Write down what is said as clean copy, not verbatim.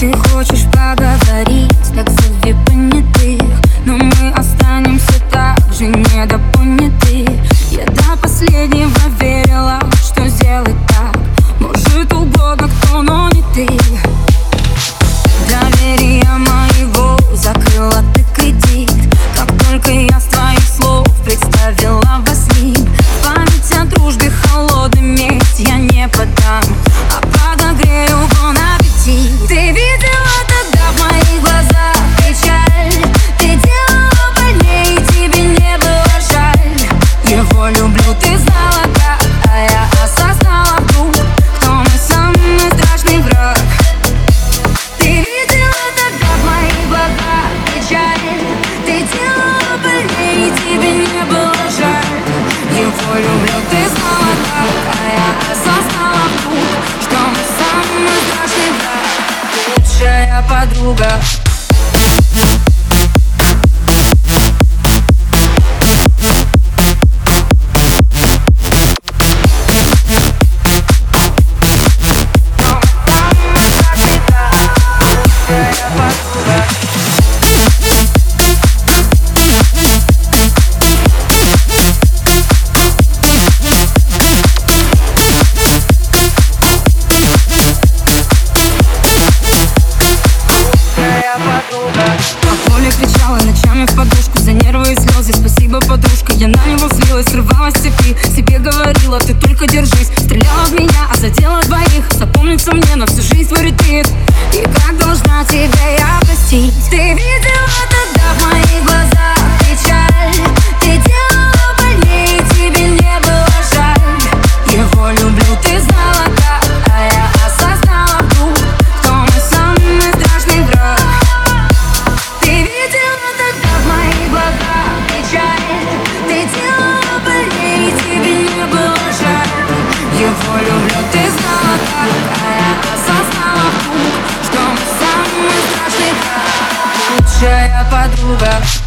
Ты хочешь поговорить, так зови понятых, но мы останемся так же недопоняты. Я до последнего верила, что сделать так может угодно кто, но не ты. Доверие моего закрыла ты кредит, как только я с твоих слов представила во сне. Память о дружбе холодный медь я не подам, а подогрею вон аппетит. Ты видела тогда в моих глазах печаль, ты делала больнее, тебе не было жаль. Его люблю, ты знала как, а я осознала вдруг, кто мой самый страшный враг. Ты видела тогда в моих глазах печаль, ты делала больнее, тебе не было жаль. Его люблю, ты знала как, а я осознала вдруг, что мой самый страшный враг, лучшая подруга. Оля кричала ночами в подушку за нервы и слезы. Спасибо, подружка, я на него слилась, срывалась с цепи. Себе говорила, ты только держись. Стреляла в меня, а задела двоих. Запомнится мне на всю жизнь твой ретвит. И как должна тебя я простить? Ты видела тогда в моих глазах печаль, ты делала больнее, тебе не было жаль. Его люблю, ты знала как, а я осознала вдруг, кто мой самый страшный враг. Его люблю, ты знала как, а я осознала вдруг, что мой самый страшный враг, лучшая подруга.